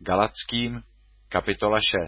Galatským, kapitola 6.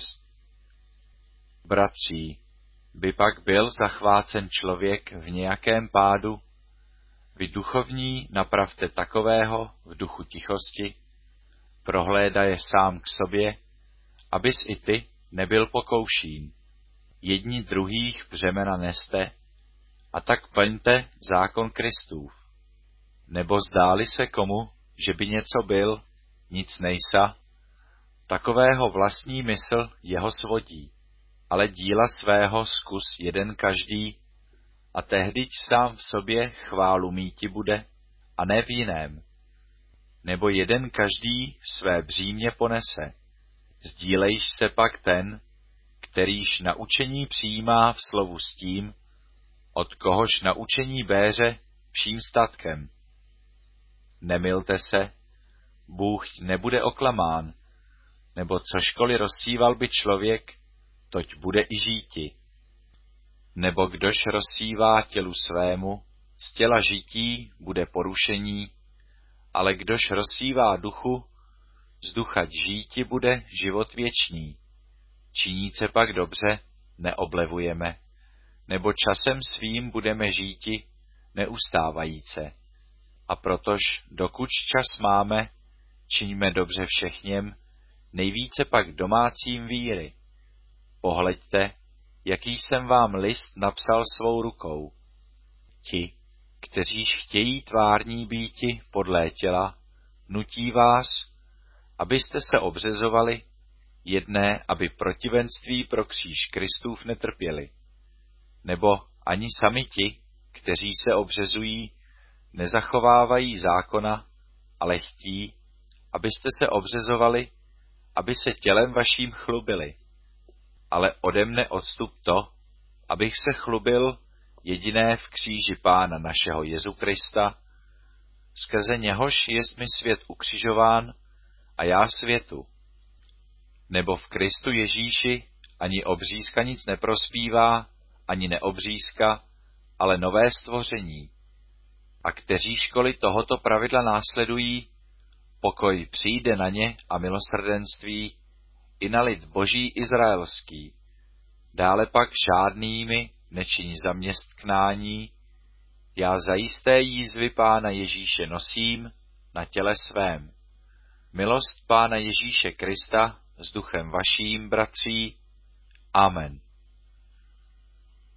Bratří, by pak byl zachvácen člověk v nějakém pádu, vy duchovní napravte takového v duchu tichosti, prohlédaje sám k sobě, abys i ty nebyl pokouším. Jedni druhých břemena neste, a tak plňte zákon Kristův. Nebo zdáli se komu, že by něco byl, nic nejsa, takového vlastní mysl jeho svodí, ale díla svého zkus jeden každý, a tehdyť sám v sobě chválu míti bude, a ne v jiném. Nebo jeden každý své břímě ponese, sdílejš se pak ten, kterýž naučení přijímá v slovu s tím, od kohož naučení béře vším statkem. Nemilte se, Bůh nebude oklamán, nebo cožkoliv rozsíval by člověk, toť bude i žíti. Nebo kdož rozsívá tělu svému, z těla žití bude porušení, ale kdož rozsívá duchu, z ducha žíti bude život věčný. Činíce pak dobře, neoblevujeme, nebo časem svým budeme žíti, neustávajíce. A protož, dokud čas máme, čiňme dobře všechněm, nejvíce pak domácím víry. Pohleďte, jaký jsem vám list napsal svou rukou. Ti, kteříž chtějí tvární býti podlé těla, nutí vás, abyste se obřezovali, jedné, aby protivenství pro kříž Kristův netrpěli. Nebo ani sami ti, kteří se obřezují, nezachovávají zákona, ale chtí, abyste se obřezovali, aby se tělem vaším chlubili. Ale ode mne odstup to, abych se chlubil jediné v kříži Pána našeho Jezu Krista, skrze něhož jest mi svět ukřižován a já světu. Nebo v Kristu Ježíši ani obřízka nic neprospívá, ani neobřízka, ale nové stvoření. A kteří školy tohoto pravidla následují, pokoj přijde na ně a milosrdenství i na lid boží izraelský. Dále pak žádnými nečiní zaměstnání, já zajisté jízvy Pána Ježíše nosím na těle svém. Milost Pána Ježíše Krista s duchem vaším, bratří. Amen.